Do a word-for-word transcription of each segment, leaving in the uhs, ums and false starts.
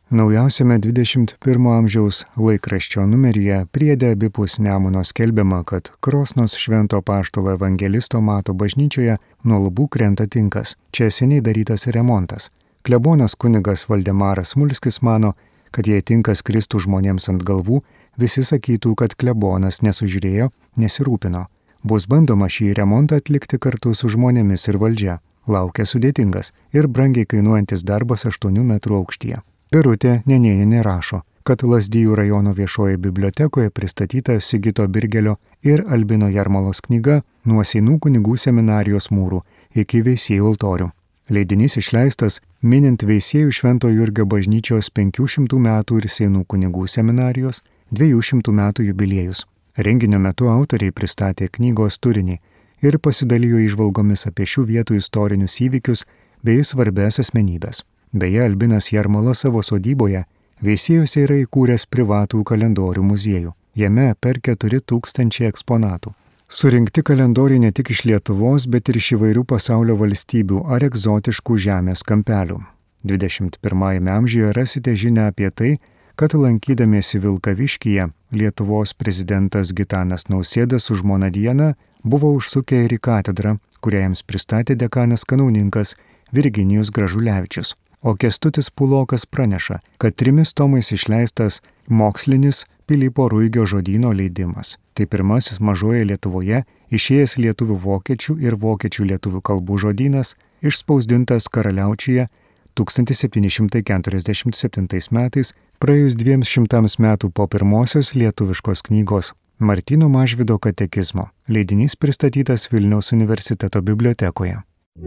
Naujausiame dvidešimt pirmo amžiaus laikraščio numeryje priede abipus Nemuno skelbiama, kad Krosnos švento apaštalo evangelisto Mato bažnyčioje nuo lubų krenta tinkas. Čia seniai darytas remontas. Klebonas kunigas Valdemaras Mulskis mano, kad jei tinkas kristų žmonėms ant galvų, visi sakytų, kad klebonas nesužiūrėjo, nesirūpino. Bus bandoma šį remontą atlikti kartu su žmonėmis ir valdžia. Laukia sudėtingas ir brangiai kainuojantis darbas aštuonių metrų aukštyje. Birutė Nenėnienė rašo, kad Lazdijų rajono viešoje bibliotekoje pristatyta Sigito Birgelio ir Albino Jarmalos knyga Nuo Seinų kunigų seminarijos mūrų iki Veisiejų altorių. Leidinys išleistas minint Veisiejų Švento Jurgio bažnyčios penkių šimtų metų ir Seinų kunigų seminarijos dviejų šimtų metų jubiliejus. Renginio metu autoriai pristatė knygos turinį ir pasidalijo įžvalgomis apie šių vietų istorinius įvykius bei svarbes asmenybės. Beje, Albinas Jarmalas savo sodyboje Veisiejuose yra įkūręs privatų kalendorių muziejų. Jame per keturi tūkstančiai eksponatų. Surinkti kalendoriai ne tik iš Lietuvos, bet ir iš įvairių pasaulio valstybių ar egzotiškų žemės kampelių. dvidešimt pirmajame amžiuje rasite žinią apie tai, kad lankydamiesi Vilkaviškyje Lietuvos prezidentas Gitanas Nausėda su žmona Diana buvo užsukę ir į katedrą, kurią jiems pristatė dekanas kanauninkas Virginijus Gražulevičius. O Kęstutis Pulokas praneša, kad trimis tomais išleistas mokslinis Pilypo Ruigio žodyno leidimas. Tai pirmasis mažoje Lietuvoje išėjęs lietuvių vokiečių ir vokiečių lietuvių kalbų žodynas, išspausdintas Karaliaučiuje tūkstantis septyni šimtai keturiasdešimt septintais metais, praėjus dviems šimtams metų po pirmosios lietuviškos knygos Martyno Mažvydo katekizmo. Leidinys pristatytas Vilniaus universiteto bibliotekoje.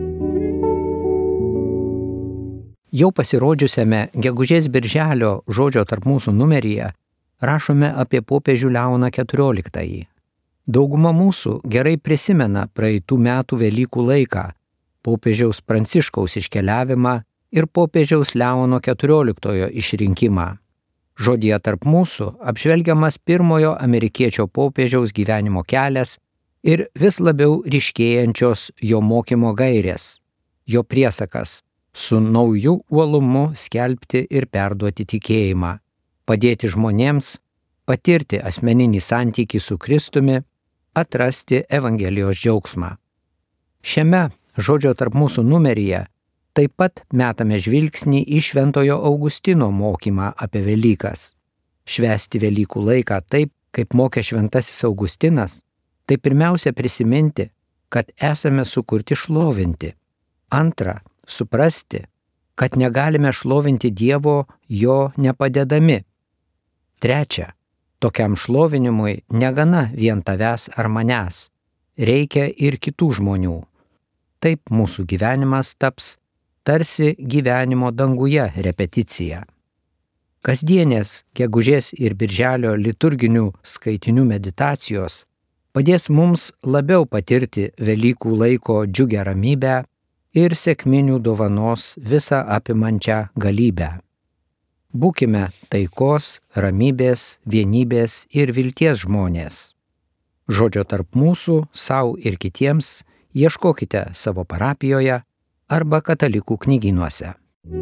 Jau pasirodžiusiame gegužės birželio žodžio tarp mūsų numeryje rašome apie popiežių Leoną keturioliktąjį. Dauguma mūsų gerai prisimena praeitų metų Velykų laiką, popiežiaus Pranciškaus iškeliavimą ir popiežiaus Leono keturioliktojo išrinkimą. Žodyje tarp mūsų apžvelgiamas pirmojo amerikiečio popiežiaus gyvenimo kelias ir vis labiau ryškėjančios jo mokymo gairės, jo priesakas su nauju uolumu skelbti ir perduoti tikėjimą, padėti žmonėms patirti asmeninį santykį su Kristumi, atrasti Evangelijos džiaugsmą. Šiame žodžio tarp mūsų numeryje taip pat metame žvilgsnį į Šventojo Augustino mokymą apie Velykas. Švęsti Velykų laiką taip, kaip mokė šventasis Augustinas, tai pirmiausia prisiminti, kad esame sukurti šlovinti. Antra, suprasti, kad negalime šlovinti Dievo jo nepadedami. Trečia, tokiam šlovinimui negana vien tavęs ar manęs, reikia ir kitų žmonių. Taip mūsų gyvenimas taps tarsi gyvenimo danguje repeticija. Kasdienės gegužės ir birželio liturginių skaitinių meditacijos padės mums labiau patirti Velykų laiko džiugią ramybę ir sekminių dovanos visą apimančią galybę. Būkime taikos, ramybės, vienybės ir vilties žmonės. Žodžio tarp mūsų, sau ir kitiems ieškokite savo parapijoje arba katalikų knygynuose.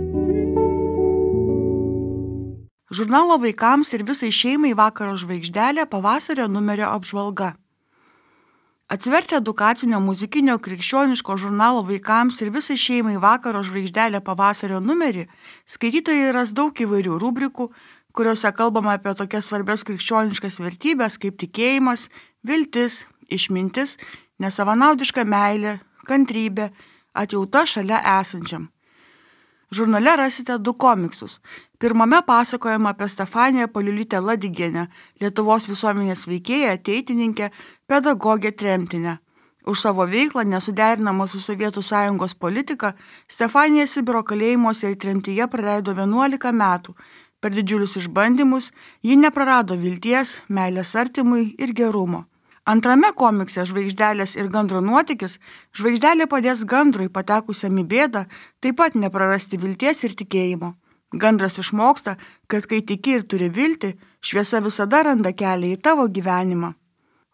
Žurnalo vaikams ir visai šeimai Vakaro žvaigždelė pavasario numerio apžvalga. Atsivertę edukacinio muzikinio krikščioniško žurnalo vaikams ir visai šeimai Vakaro žvaigždelė pavasario numerį, skaitytojai ras daug įvairių rubrikų, kuriuose kalbama apie tokias svarbias krikščioniškas vertybės kaip tikėjimas, viltis, išmintis, nesavanaudiška meilė, kantrybė, atjauta šalia esančiam. Žurnale rasite du komiksus. Pirmame pasakojama apie Stefaniją Paliulytę Ladigienę, Lietuvos visuomenės veikėją, ateitininkę, pedagogę tremtinę. Už savo veiklą nesuderinamą su Sovietų sąjungos politika, Stefanija Sibiro kalėjimuose ir tremtyje praleido vienuolika metų. Per didžiulius išbandymus ji neprarado vilties, meilės artimui ir gerumo. Antrame komikse Žvaigždelės ir gandro nuotykis žvaigždelė padės gandrui patekusiam į bėdą taip pat neprarasti vilties ir tikėjimo. Gandras išmoksta, kad kai tiki ir turi viltį, šviesa visada randa kelią į tavo gyvenimą.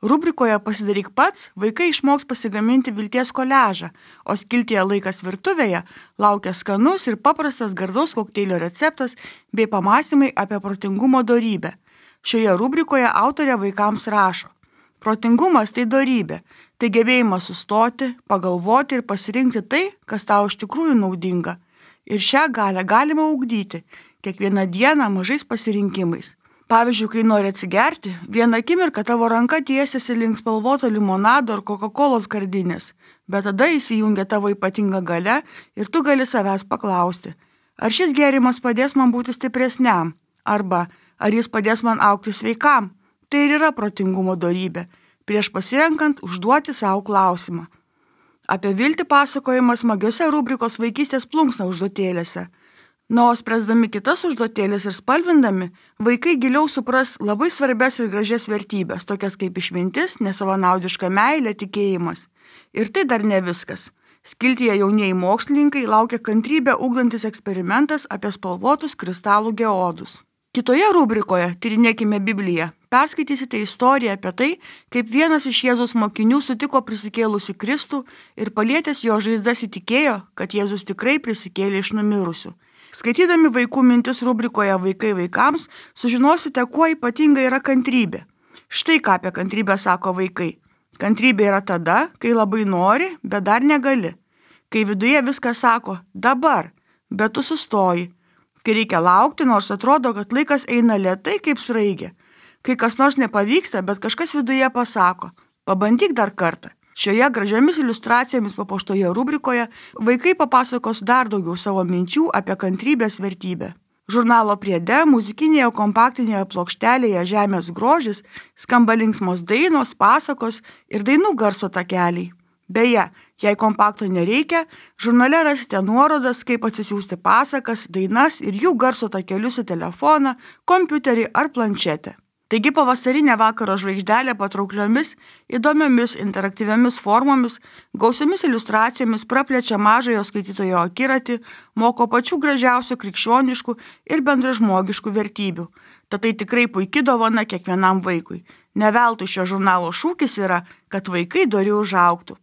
Rubrikoje Pasidaryk pats vaikai išmoks pasigaminti vilties koliažą, o skiltyje Laikas virtuvėje laukia skanus ir paprastas gardaus kokteilio receptas bei pamąstymai apie protingumo dorybę. Šioje rubrikoje autorė vaikams rašo: protingumas tai dorybė, tai gebėjimas sustoti, pagalvoti ir pasirinkti tai, kas tau iš tikrųjų naudinga. Ir šią galią galima ugdyti kiekvieną dieną mažais pasirinkimais. Pavyzdžiui, kai nori atsigerti, vieną akimirką tavo ranka tiesiasi link spalvoto limonado ar Coca-Colos skardinės, bet tada įsijungia tavo ypatinga galia ir tu gali savęs paklausti, ar šis gėrimas padės man būti stipresniam, arba ar jis padės man augti sveikam. Tai ir yra protingumo dorybė, prieš pasirenkant užduoti savo klausimą. Apie viltį pasakojimas smagiose rubrikos Vaikystės plunksna užduotėlėse. Na, o spręsdami kitas užduotėlės ir spalvindami, vaikai giliau supras labai svarbias ir gražias vertybės, tokias kaip išmintis, nesavanaudiška meilė, tikėjimas. Ir tai dar ne viskas. Skiltyje Jaunieji mokslininkai laukia kantrybę ugdantis eksperimentas apie spalvotus kristalų geodus. Kitoje rubrikoje Tyrinėkime Bibliją perskaitysite istoriją apie tai, kaip vienas iš Jėzaus mokinių sutiko prisikėlusi Kristų ir palietęs jo žaizdas įtikėjo, kad Jėzus tikrai prisikėlė iš numirusių. Skaitydami vaikų mintis rubrikoje Vaikai vaikams, sužinosite, kuo ypatinga yra kantrybė. Štai ką apie kantrybę sako vaikai. Kantrybė yra tada, kai labai nori, bet dar negali. Kai viduje viskas sako dabar, bet tu sustoji. Kai reikia laukti, nors atrodo, kad laikas eina lėtai kaip sraigė. Kai kas nors nepavyksta, bet kažkas viduje pasako, pabandyk dar kartą. Šioje gražiomis iliustracijomis papuoštoje rubrikoje vaikai papasakos dar daugiau savo minčių apie kantrybės vertybę. Žurnalo priede muzikinėje kompaktinėje plokštelėje Žemės grožis skamba linksmos dainos, pasakos ir dainų garso takeliai. Beje, jei kompakto nereikia, žurnale rasite nuorodas, kaip atsisiųsti pasakas, dainas ir jų garso takelius į telefoną, kompiuterį ar planšetę. Taigi pavasarinė vakaro žvaigždelė patraukliomis, įdomiomis, interaktyviomis formomis, gausiomis iliustracijomis praplečia mažojo skaitytojo akiratį, moko pačių gražiausių krikščioniškų ir bendražmogiškų vertybių. Tad tai tikrai puiki dovana kiekvienam vaikui. Ne veltui šio žurnalo šūkis yra, kad vaikai dori užaugtų.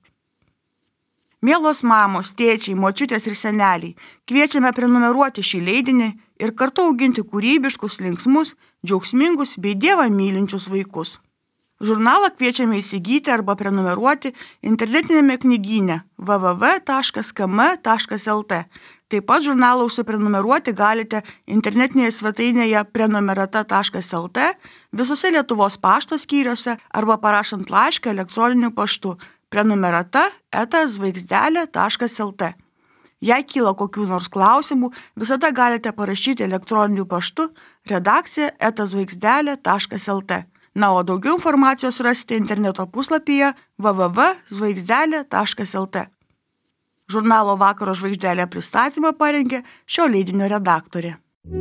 Mielos mamos, tėčiai, močiutės ir seneliai, kviečiame prenumeruoti šį leidinį ir kartu auginti kūrybiškus, linksmus, džiaugsmingus bei Dievą mylinčius vaikus. Žurnalą kviečiame įsigyti arba prenumeruoti internetinėme knygyne w w w taškas k m taškas l t. Taip pat žurnalą užsiprenumeruoti galite internetinėje svetainėje prenumerata taškas l t, visose Lietuvos pašto skyriuose arba parašant laišką elektroniniu paštu prenumerata eta žvaigždelė taškas l t. Jei kyla kokių nors klausimų, visada galite parašyti elektroniniu paštu redakcija eta žvaigždelė taškas l t. Na, o daugiau informacijos rasite interneto puslapyje w w w taškas žvaigždelė taškas l t. Žurnalo Vakaro žvaigždelė pristatymą parengė šio leidinio redaktorė.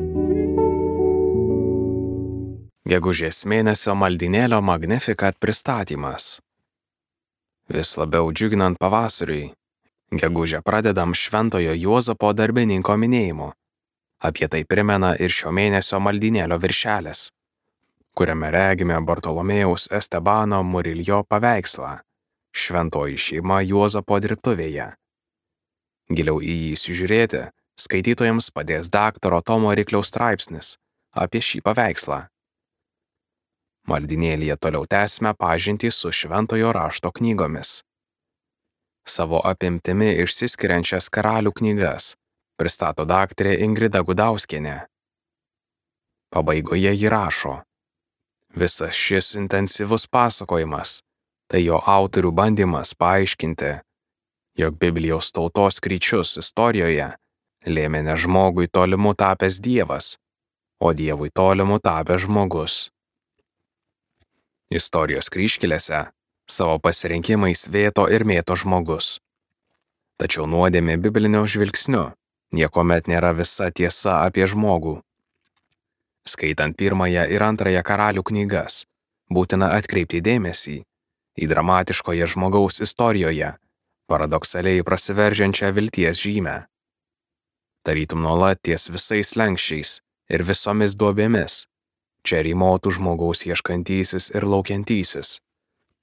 Gegužės mėnesio maldynėlio Magnificat pristatymas. Vis labiau džiuginant pavasariui, gegužę pradedam Šventojo Juozapo darbininko minėjimu. Apie tai primena ir šio mėnesio maldynėlio viršelis, kuriame regime Bartolomėjaus Estebano Muriljo paveikslą Šventoji šeima Juozapo dirbtuvėje. Giliau į jį įsižiūrėti skaitytojams padės daktaro Tomo Rikliaus straipsnis apie šį paveikslą. Maldynėlyje toliau tęsime pažintį su Šventojo rašto knygomis. Savo apimtimi išsiskiriančias karalių knygas pristato daktarė Ingrida Gudauskienė. Pabaigoje ji rašo: visas šis intensyvus pasakojimas tai jo autorių bandymas paaiškinti, jog Biblijos tautos kryčius istorijoje lėmė ne žmogui tolimu tapęs Dievas, o Dievui tolimu tapęs žmogus. Istorijos kryžkelėse savo pasirinkimais vėto ir mėto žmogus. Tačiau nuodėmė biblinio žvilgsniu niekuomet nėra visa tiesa apie žmogų. Skaitant pirmąją ir antrąją karalių knygas, būtina atkreipti dėmesį į dramatiškoje žmogaus istorijoje paradoksaliai prasiveržiančią vilties žymę. Tarytum nuolat ties visais slenksčiais ir visomis duobėmis čia rymotų žmogaus ieškantysis ir laukiantysis,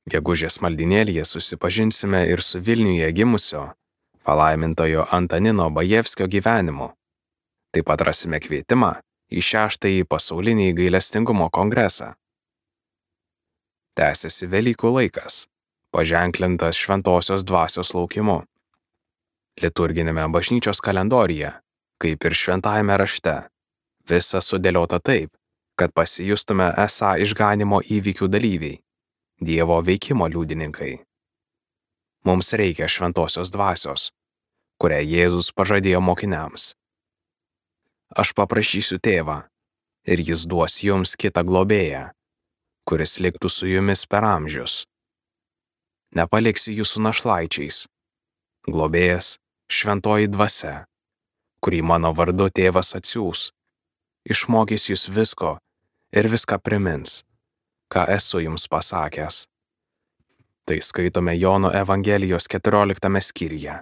Gegužės maldynėlyje susipažinsime ir su Vilniuje gimusio palaimintojo Antanino Bajevskio gyvenimu. Taip pat rasime kvietimą į šeštąjį pasaulinį gailestingumo kongresą. Tęsiasi Velykų laikas, paženklintas šventosios dvasios laukimu. Liturginėme bažnyčios kalendoriuje, kaip ir šventajame rašte, visa sudėliota taip, kad pasijustume esą išganimo įvykių dalyviai, Dievo veikimo liudininkai. Mums reikia šventosios dvasios, kurią Jėzus pažadėjo mokiniams. Aš paprašysiu Tėvą, ir jis duos jums kitą globėją, kuris liktų su jumis per amžius. Nepaliksi jūsų našlaičiais. Globėjas, šventoji dvasia, kurį mano vardu Tėvas atsiųs, išmokys jūs visko ir viską primins, ką esu jums pasakęs. Tai skaitome Jono Evangelijos keturioliktame skyriuje.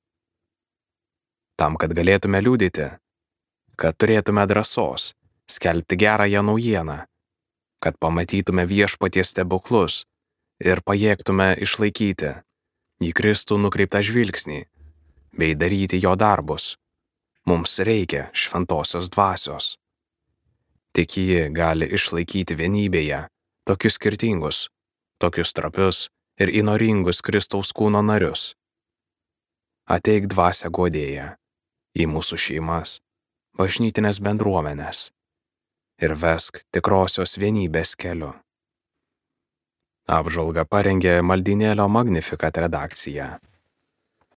Tam, kad galėtume liudyti, kad turėtume drąsos skelbti gerąją naujieną, kad pamatytume Viešpaties stebuklus ir pajėgtume išlaikyti į Kristų nukreiptą žvilgsnį bei daryti jo darbus, mums reikia šventosios dvasios. Tik ji gali išlaikyti vienybėje tokius skirtingus, tokius trapius ir įnoringus Kristaus kūno narius. Ateik dvasią guodėją į mūsų šeimas, bažnytinės bendruomenės ir vesk tikrosios vienybės keliu. Apžvalgą parengė maldynėlio Magnificat redakcija.